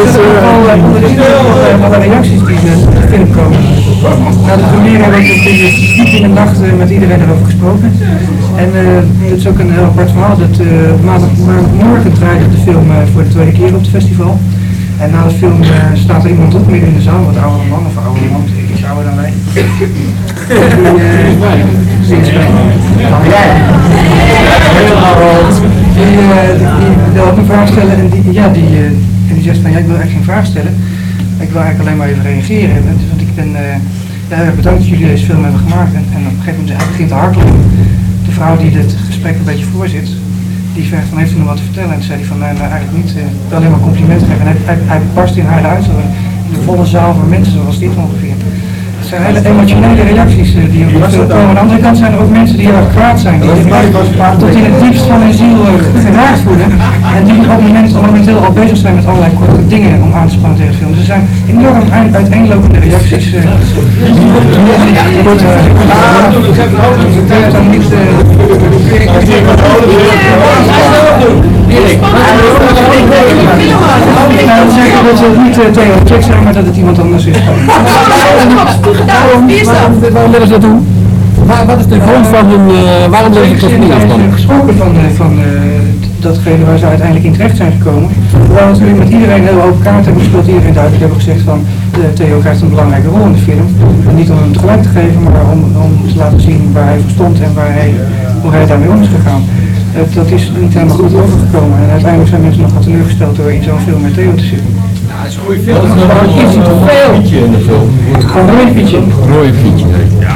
Wat reacties die de film komen. Na de première heb ik diep in de nacht met iedereen erover gesproken. En uh, dit is ook een heel apart verhaal. Dat, uh, maandag, maandagmorgen draaide ik de film uh, voor de tweede keer op het festival. En na de film uh, staat er iemand op midden in de zaal, wat oudere man of oudere man, iets ouder dan wij. Die wil ook een vraag stellen en die, ja, die, uh, en die zegt van ja, ik wil eigenlijk geen vraag stellen. Ik wil eigenlijk alleen maar even reageren. Want ik ben uh, ja, bedankt dat jullie deze film hebben gemaakt. En, en op een gegeven moment hij begint te hartelen. De vrouw die dit gesprek een beetje voorzit, die vraagt van heeft u nog wat te vertellen? En toen zei hij van nee, nou, eigenlijk niet. Uh, ik wil alleen maar complimenten geven. En hij, hij, hij barst in haar uit. In de volle zaal van mensen zoals dit ongeveer. Het zijn hele emotionele reacties uh, die op de film komen. Aan de andere kant zijn er ook mensen die heel erg kwaad zijn. Die tot in het diepst van hun ziel uh, geraakt voelen. En die op het moment, momenteel al bezig zijn met allerlei korte dingen om aan te spannen tegen de film. Dus er zijn enorm uiteenlopende reacties. Uh, wordt uh, dan niet... Nou, zeggen dat het niet uh, Theo Jack zijn, maar dat het iemand anders is. Waarom, waarom, waarom willen ze dat doen? Waar, wat is de grond van hun, uh, waarom willen ze dat doen? Hij is gesproken van, uh, van uh, datgene waar ze uiteindelijk in terecht zijn gekomen. Terwijl we natuurlijk met iedereen heel open kaart hebben gespeeld, iedereen duidelijk hebben gezegd van uh, Theo krijgt een belangrijke rol in de film. En niet om hem tegelijk te geven, maar om, om te laten zien waar hij voor stond en waar hij, hoe hij daarmee om is gegaan. Uh, dat is niet helemaal goed overgekomen en uiteindelijk zijn mensen nog wat teleurgesteld door in zo'n film met Theo te zitten. Ja, het is een goede film. Dat is nog wel iets te veel. Pietje in de film. Gewoon Roy Pietje. Roy Pietje. Ja,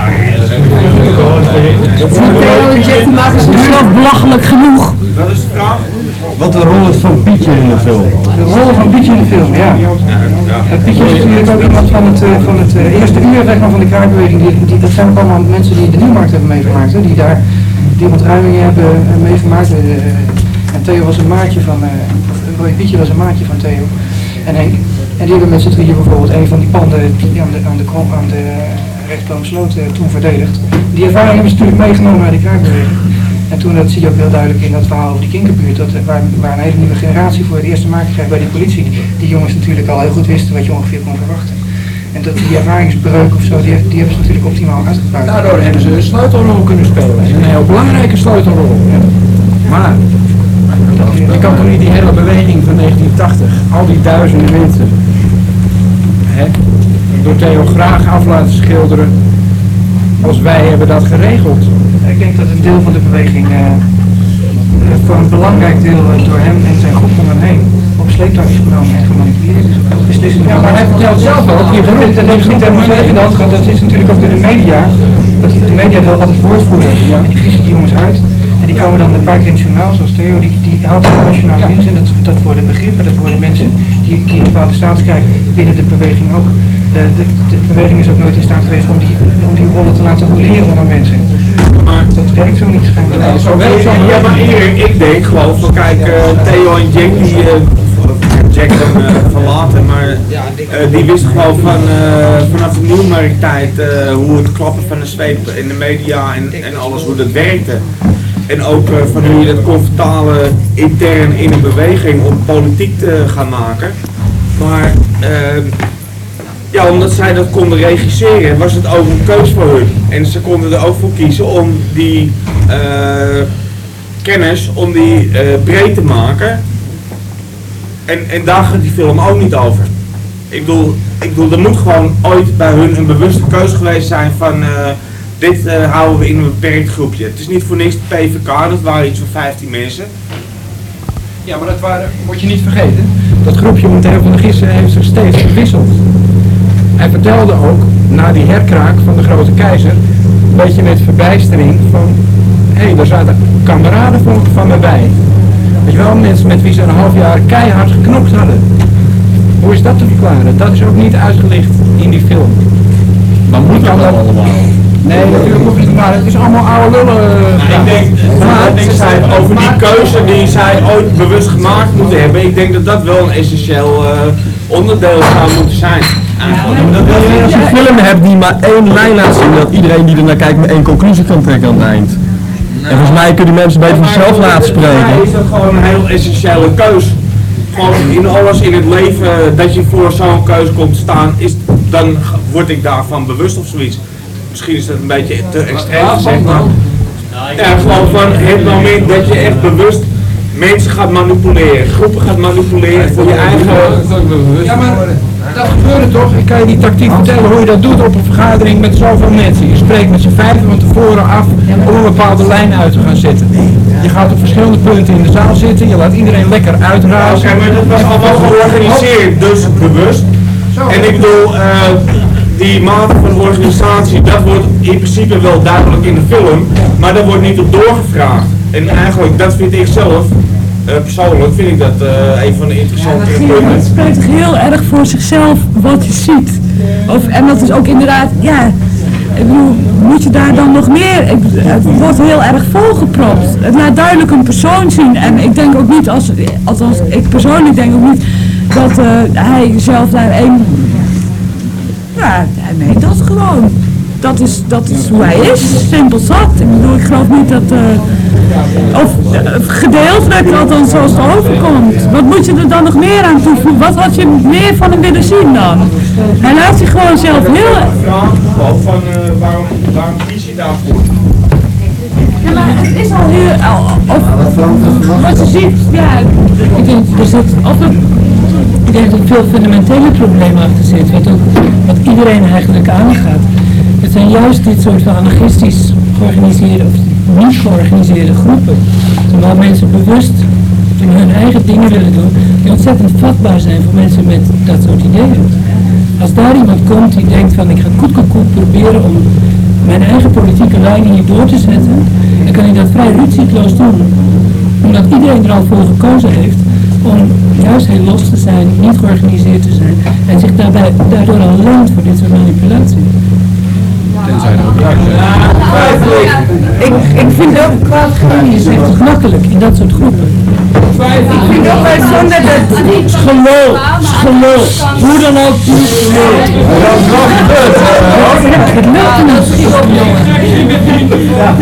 Theo en Jack maken zichzelf belachelijk genoeg. dat is de vraag. Wat de rol is van Pietje in de film? De rol van Pietje in de film, ja. Uh, Pietje is natuurlijk ook iemand van het, uh, van het uh, eerste uur zeg maar, van de kraakbeweging. Die, die, dat zijn ook allemaal mensen die de Nieuwmarkt hebben meegemaakt. Hè, die daar die ontruimingen hebben uh, meegemaakt. Uh, en Theo was een maatje van, uh, Roy Pietje was een maatje van Theo en Henk. En die hebben met z'n drieën bijvoorbeeld een van die panden die aan de, aan de, aan de Rechtsboomsloot uh, toen verdedigd. Die ervaring hebben ze natuurlijk meegenomen naar de kraakbeweging. En toen, dat zie je ook heel duidelijk in dat verhaal over die Kinkerbuurt, dat, waar, waar een hele nieuwe generatie voor het eerst te maken krijgt bij die politie. Die jongens natuurlijk al heel goed wisten wat je ongeveer kon verwachten. En dat die ervaringsbreuk of zo, die, die hebben ze natuurlijk optimaal uitgebuit. Daardoor hebben ze een sleutelrol kunnen spelen. Een heel belangrijke sleutelrol. Ja. Maar, je kan toch niet die hele beweging van negentien tachtig, al die duizenden mensen, hè, door Theo graag af laten schilderen, als wij hebben dat geregeld. Ik denk dat een deel van de beweging, uh, voor een belangrijk deel uh, door hem en zijn groep om hem heen, op sleeptouw is genomen en gemanipuleerd is. Beslissend. Ja, maar hij vertelt zelf ook, je bedoelt, dat heeft niet helemaal zelf in de hand gehad, dat is natuurlijk ook door de media, dat de media wil altijd woordvoeren, ja, die gissen die jongens uit. En die komen dan een paar keer in het journaal, zoals Theo, die, die haalt het nationaal winst en dat, dat worden begrippen, dat worden mensen die, die in bepaalde status kijken binnen de beweging ook. De, de, de beweging is ook nooit in staat geweest om die, om die rollen te laten roleren onder mensen. Maar dat werkt zo niet schijnbaar. Nee, zo werkt zo. Ja, maar Erik, ik denk gewoon van kijk, uh, Theo en Jack die uh, Jack dan uh, verlaten, maar uh, die wist gewoon van, uh, vanaf de Nieuwmarkttijd uh, hoe het klappen van de zweep in de media en, en alles, hoe dat werkte. En ook uh, van hoe je dat kon vertalen intern in een beweging om politiek te gaan maken. Maar uh, ja, omdat zij dat konden regisseren, was het ook een keus voor hun. En ze konden er ook voor kiezen om die uh, kennis, om die uh, breed te maken. En, en daar gaat die film ook niet over. Ik bedoel, ik bedoel, er moet gewoon ooit bij hun een bewuste keuze geweest zijn van uh, dit uh, houden we in een beperkt groepje. Het is niet voor niks de P V K, dat waren iets van vijftien mensen. Ja, maar dat waren, moet je niet vergeten, dat groepje Theo van der Gissen heeft zich steeds gewisseld. Hij vertelde ook, na die herkraak van de Grote Keizer, een beetje met verbijstering van, hé, hey, daar zaten kameraden van, van me bij. Weet je wel, mensen met wie ze een half jaar keihard geknokt hadden. Hoe is dat te verklaren? Dat is ook niet uitgelicht in die film. Maar moet dat allemaal? Nee, natuurlijk hoeft niet, maar het is allemaal oude lullen. Nou, ik denk, maar, ik denk zij, over die keuze die zij ooit bewust gemaakt moeten hebben, ik denk dat dat wel een essentieel uh, onderdeel zou moeten zijn. Ja, als je een film hebt die maar één lijn laat zien, dat iedereen die er naar kijkt met één conclusie kan trekken aan het eind. En volgens mij kunnen die mensen beter vanzelf laten spreken. Ja, is dat gewoon een heel essentiële keus. Gewoon in alles in het leven dat je voor zo'n keuze komt staan, is, dan word ik daarvan bewust of zoiets. Misschien is dat een beetje te extreem gezegd, maar ja, gewoon van het moment dat je echt bewust mensen gaat manipuleren, groepen gaat manipuleren voor je eigen... Ja, maar dat gebeurde toch? Ik kan je die tactiek vertellen hoe je dat doet op een vergadering met zoveel mensen. Je spreekt met z'n vijven van tevoren af om een bepaalde lijn uit te gaan zetten. Je gaat op verschillende punten in de zaal zitten, je laat iedereen lekker uitrazen. Oké, maar dat was allemaal georganiseerd, dus bewust. En ik bedoel, uh, die mate van organisatie, dat wordt in principe wel duidelijk in de film, maar daar wordt niet op doorgevraagd. En eigenlijk, dat vind ik zelf, uh, persoonlijk, vind ik dat uh, een van de interessante punten. Het spreekt toch heel erg voor zichzelf wat je ziet. Of, en dat is ook inderdaad, ja, ik bedoel, moet je daar dan nog meer, ik, het wordt heel erg volgepropt. Het laat duidelijk een persoon zien en ik denk ook niet, als, althans ik persoonlijk denk ook niet, dat uh, hij zelf daar een, ja, hij meent dat gewoon. Dat is, dat is hoe hij is, simpel zat. Ik bedoel, ik geloof niet dat, uh, of uh, gedeeltelijk althans zoals het overkomt. Wat moet je er dan nog meer aan toevoegen? Wat had je meer van hem willen zien dan? Hij laat zich gewoon zelf heel... Vraag van uh, waarom, waarom kies je daarvoor? Ja, maar het is al heel... Of, wat je ziet, ja, ik denk, er zit altijd... Ik denk dat er veel fundamentele problemen achter zit, wat, ook, wat iedereen eigenlijk aangaat. Het zijn juist dit soort van anarchistisch georganiseerde of niet georganiseerde groepen. Terwijl mensen bewust hun eigen dingen willen doen, die ontzettend vatbaar zijn voor mensen met dat soort ideeën. Als daar iemand komt die denkt van ik ga koet koet koet proberen om mijn eigen politieke lijn hier door te zetten, dan kan hij dat vrij ruzieloos doen. Omdat iedereen er al voor gekozen heeft om juist heel los te zijn, niet georganiseerd te zijn en zich daarbij, daardoor al leent voor dit soort manipulatie. Tenzij er gebruik Ik, ik vind ook kwaad is echt makkelijk in dat soort groepen. Ik vind ook wel zonder dat het geloof, geloof, hoe dan ook, niet geloof. Het lukt niet.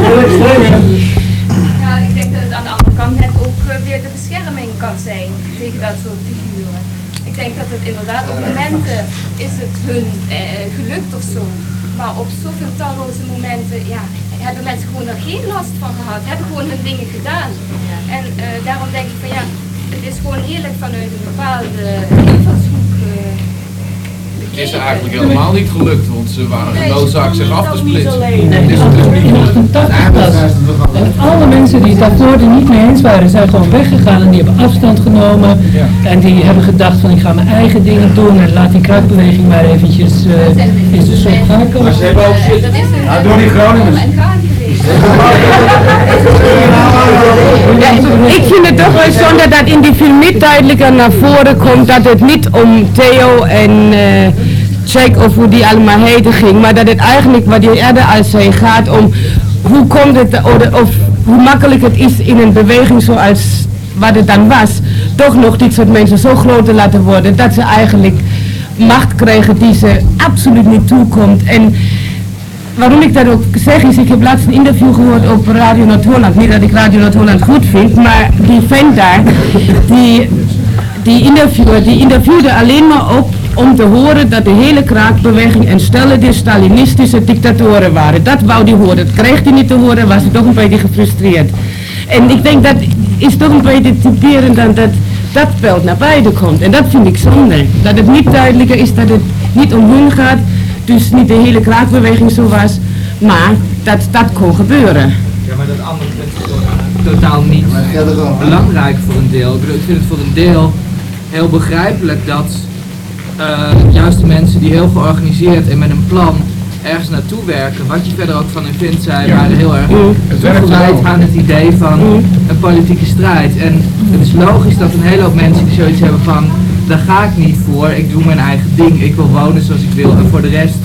Ja, ik denk dat het aan de andere kant net ook uh, weer de bescherming kan zijn tegen dat soort figuren. Ik denk dat het inderdaad op momenten is het hun uh, gelukt of zo. Maar op zoveel talloze momenten ja, hebben mensen gewoon er geen last van gehad, hebben gewoon hun dingen gedaan. En uh, daarom denk ik van ja, het is gewoon heerlijk vanuit een bepaalde invalshoek. Uh, Het is eigenlijk helemaal niet gelukt, want ze waren genoodzaakt zich af te splitsen. Nee, dus het is niet en alle mensen die het daarvoor er niet mee eens waren, zijn gewoon weggegaan en die hebben afstand genomen. Ja. En die hebben gedacht van ik ga mijn eigen dingen doen en laat die krachtbeweging maar eventjes uh, in zijn soort gaan komen. Maar ze hebben ook zitten. Ja, door die Groningers. Ja, ik vind het toch wel zo dat dat in die film niet duidelijker naar voren komt dat het niet om Theo en uh, Jack of hoe die allemaal heten ging, maar dat het eigenlijk wat je eerder al zei gaat om hoe komt het of, of hoe makkelijk het is in een beweging zoals wat het dan was, toch nog dit soort mensen zo groot te laten worden dat ze eigenlijk macht krijgen die ze absoluut niet toekomt. En waarom ik dat ook zeg is, ik heb laatst een interview gehoord op Radio Noord-Holland. Niet dat ik Radio Noord-Holland goed vind, maar die vent daar, die, die interviewer, die interviewde alleen maar op om te horen dat de hele kraakbeweging en stellende Stalinistische dictatoren waren. Dat wou hij horen. Dat kreeg hij niet te horen, was hij toch een beetje gefrustreerd. En ik denk dat is toch een beetje typerend dan dat dat beeld naar buiten komt. En dat vind ik zonde. Dat het niet duidelijker is dat het niet om hun gaat, dus niet de hele kraakbeweging zo was, maar dat dat kon gebeuren. Ja, maar dat andere punt is totaal niet belangrijk voor een deel. Ik bedoel, ik vind het voor een deel heel begrijpelijk dat uh, juist de mensen die heel georganiseerd en met een plan ergens naartoe werken, wat je verder ook van hen vindt, zij waren heel erg toegewijd aan het idee van een politieke strijd. En het is logisch dat een hele hoop mensen die zoiets hebben van, daar ga ik niet voor, ik doe mijn eigen ding, ik wil wonen zoals ik wil en voor de rest,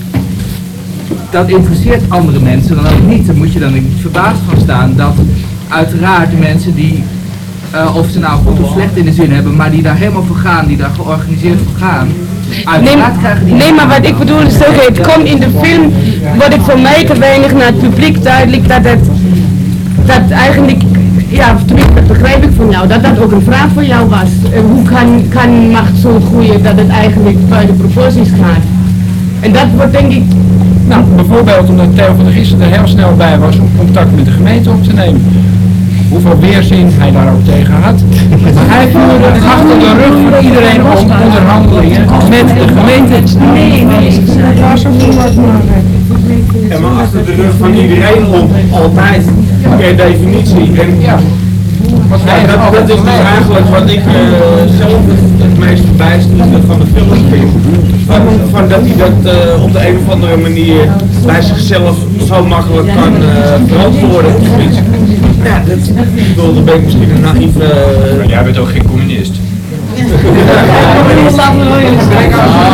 dat interesseert andere mensen dan ook niet. Daar moet je dan niet verbaasd van staan dat uiteraard de mensen die, uh, of ze nou goed of slecht in de zin hebben, maar die daar helemaal voor gaan, die daar georganiseerd voor gaan, uiteraard nee, krijgen die... Nee, maar wat ik bedoel is zeggen, het komt in de film, wordt het voor mij te weinig naar het publiek duidelijk dat het, dat eigenlijk, ja, tenminste dat begrijp ik van jou, dat dat ook een vraag voor jou was. Uh, hoe kan, kan macht zo groeien dat het eigenlijk buiten proporties gaat? En dat wordt denk ik... Nou, bijvoorbeeld omdat Theo van der Gissen er heel snel bij was om contact met de gemeente op te nemen. Hoeveel weerzin hij daar ook tegen had. Maar hij voerde achter de rug van iedereen om onderhandelingen met de gemeente. Nee, nee, dat was ook niet wat belangrijk. En maar achter de rug van iedereen om, altijd, per definitie. En ja, ja dat, dat is dus eigenlijk wat ik uh, zelf het, het meest verbijsterende van de film vind. Van, van dat hij dat uh, op de een of andere manier bij zichzelf zo makkelijk kan uh, verantwoorden. Ja, dat, ik bedoel, dan ben ik misschien een naïeve... Uh... Maar jij bent ook geen communist. Communist laten we wel eens kijken.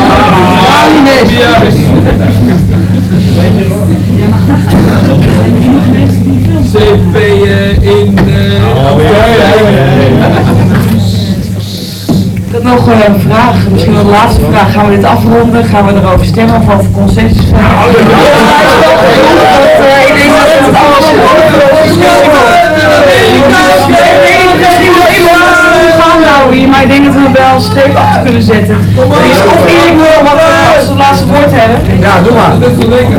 C P in... Ik had nog een vraag, misschien wel de laatste vraag. Gaan we dit afronden? Gaan we erover stemmen of over consensus? Ik denk dat het alles maar ik denk dat we wel een streep achter kunnen zetten. Is of Erik wil wat als het laatste woord hebben? Ja, doe maar. Dat is lekker.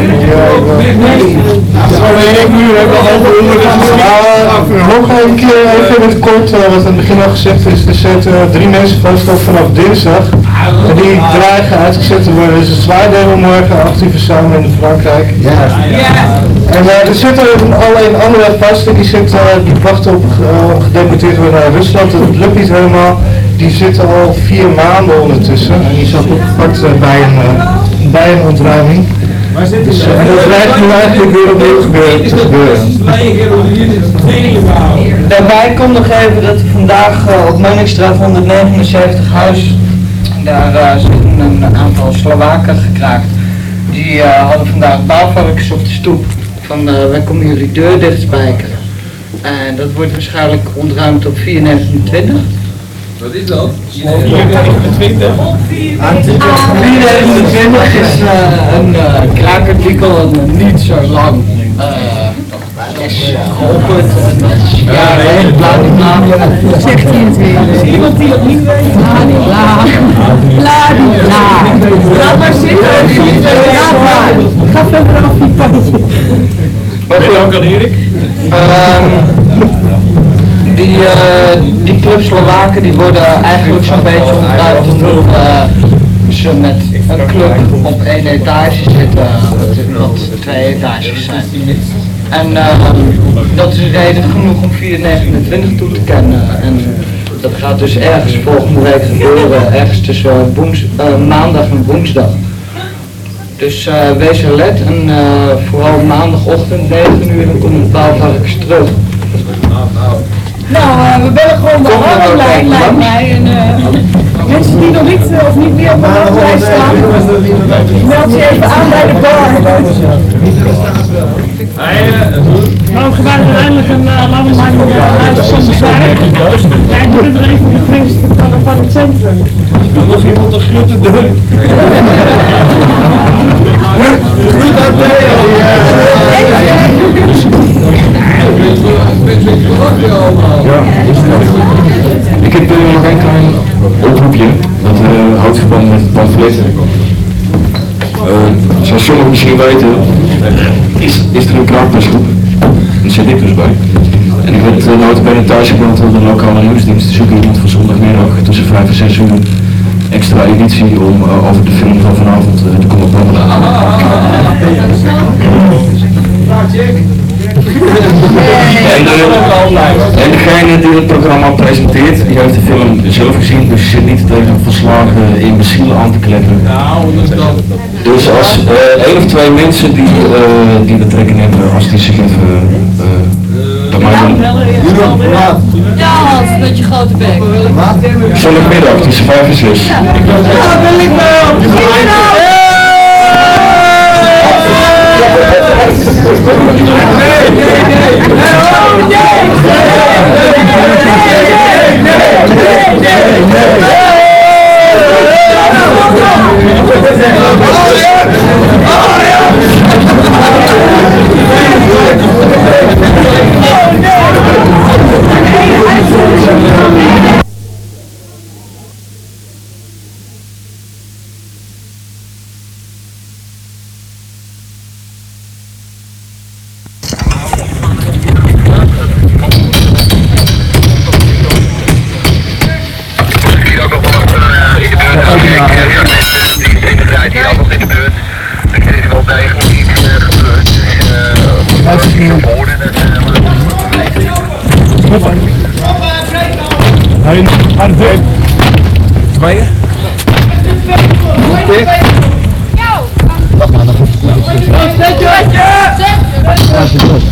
Ik nu heb al over nog een keer even in het kort, wat aan het begin al gezegd is, er zitten drie mensen vastgelegd vanaf dinsdag. En die dreigen uitgezet te worden. Dus het zwaardelen morgen, achttien verzamelen in Frankrijk. Ja. En uh, er zitten alleen andere vasten, die, zitten, die wachten op uh, gedeporteerd worden naar Rusland. Dat lukt niet helemaal. Die zitten al vier maanden ondertussen. En die zat opgepakt uh, bij, een, uh, bij een ontruiming. Dus, uh, en dat dreigt nu eigenlijk weer opnieuw gebeuren, te gebeuren. Daarbij komt nog even dat er vandaag uh, op Munnikstraat honderdnegenenzeventig huis, daar uh, zitten een aantal Slowaken gekraakt. Die uh, hadden vandaag bouwvarkens op de stoep van uh, wij komen jullie deur dichtspijkeren. En dat wordt waarschijnlijk ontruimd op vier negenentwintig. Wat is dat? vier negenentwintig is uh, een uh, krakerwinkel en uh, niet zo lang uh, is geopend. Ja, nee, bla bla bla. Zegt hij het weer? Iemand die het niet weet? Bla bla bla bla. Laat maar zitten. Ja, maar. Ga verder af die pannetje. Wat ben je ook al, Erik? Die, uh, die club Slowaken die worden eigenlijk zo'n beetje ontruimd omdat uh, ze met een club op één etage zitten, wat twee etages zijn. En uh, dat is reden genoeg om vier negenentwintig toe te kennen. En dat gaat dus ergens volgende week gebeuren, ergens tussen woens, uh, maandag en woensdag. Dus uh, wees alert en uh, vooral maandagochtend negen uur dan komen de bouwvarkens terug. Nou, uh, we bellen gewoon de hotline, lijkt mij. En uh, mensen die nog niet uh, of niet meer op de hotline staan, meld je even aan bij de bar. Nou, we waren uiteindelijk een uh, lange lang uit zonder zwaar. Ja, ik moet het er even bevestigen van, van het centrum. Dan nog iemand een grote doen. Goed aan Ja, ik heb uh, nog een klein oproepje, dat uh, houdt verband met het pamflet. Uh, zoals sommigen misschien weten, is, is er een kraakpasgroep. Daar zit ik dus bij. En ik werd uh, nooit bijna thuis gebeld door de lokale nieuwsdienst. Zoek iemand voor zondagmiddag tussen vijf en zes uur extra editie om uh, over de film van vanavond uh, te komen babbelen. En, uh, en degene die het programma presenteert, die heeft de film zelf gezien, dus je zit niet tegen verslagen imbecielen aan te kleppen. Dus als uh, één of twee mensen die, uh, die de trekken hebben, als die zich even uh, bij mij doen. Ja, Hans, met je grote bek. Zondagmiddag tussen vijf en zes. Ja, wil ik wel! Twee? Wacht maar, nog een